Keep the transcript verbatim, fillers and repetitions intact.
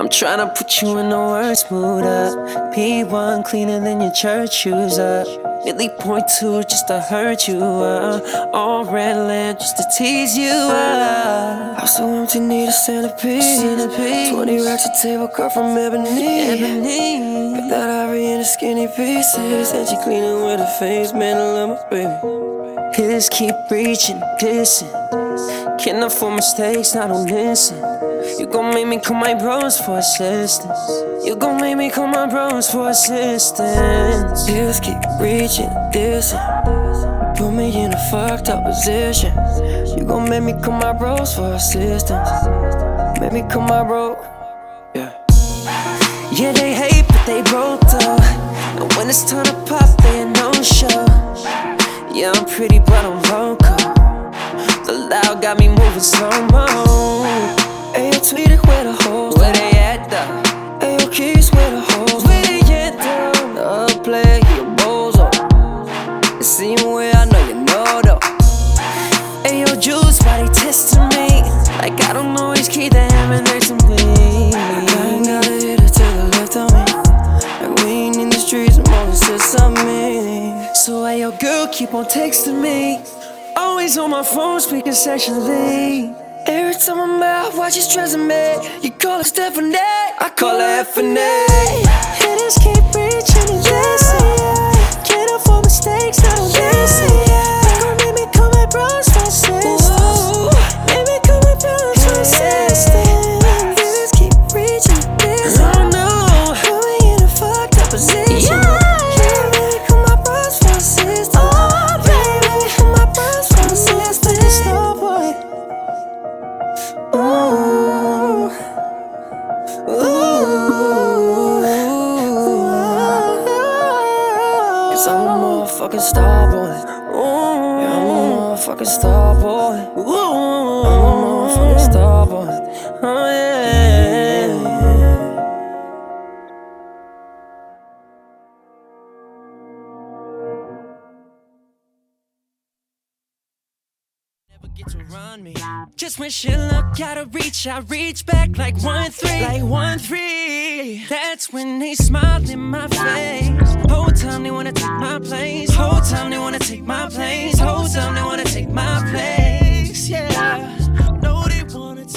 I'm tryna put you in the worst mood up. P one cleaner than your church shoes up. Millie point two just to hurt you up. All red lamp just to tease you up. House so empty, need a centerpiece. Centerpiece. Twenty racks a table cut from ebony. Ebony. Got that ivory in the skinny pieces, and she cleaning with her face, man, I love my baby. Hitters keep reaching, dissing. Can't afford mistakes, I don't listen. You gon' make me call my bros for assistance. You gon' make me call my bros for assistance. Hitters keep reaching, dissing. Put me in a fucked up position. You gon' make me call my bros for assistance. Make me call my bro. Yeah. Yeah, they hate, but they broke though. And when it's time to pop, they ain't no show. Yeah, I'm pretty, but I'm local. The loud got me moving slow-mo. Ayo, tweeted where the hoes. Where they at though? Ayo, keys where the hoes. Where they at though? The other player, he a bozo. The same way I know you know though. Ayo, Juice, why they testing me? Like I don't always keep the hammer next to me. I ain't gotta hit it to the left of me. Like we ain't in the streets, Moses said something. So ayo, girl, keep on texting me. Always on my phone, speaking sexually. Every time I'm out, why she stressing me? You call her Stephanie, I call her F N A. Hitters keep reaching and listen. Can't afford mistakes, I don't listen. They gon' make me call my bros for assistance. Make me call my bros for assistance. Hitters keep reaching and listen. Oh no, put me in a fucked up position. yeah. Can't make me call my bros for assistance. Oh baby, Call my bros for assistance. star boy. Ooh. Ooh. Cause I'm a motherfucking star boy. Yeah, I'm a motherfucking star boy. Ooh. I'm a motherfucking star boy. Oh yeah. Never get to run me. Just when shit look out of reach, I reach back like one three, like one three. That's when they smile in my face. Whole time they wanna take my place. Whole time they wanna take my place. Whole time they wanna take my place. Yeah.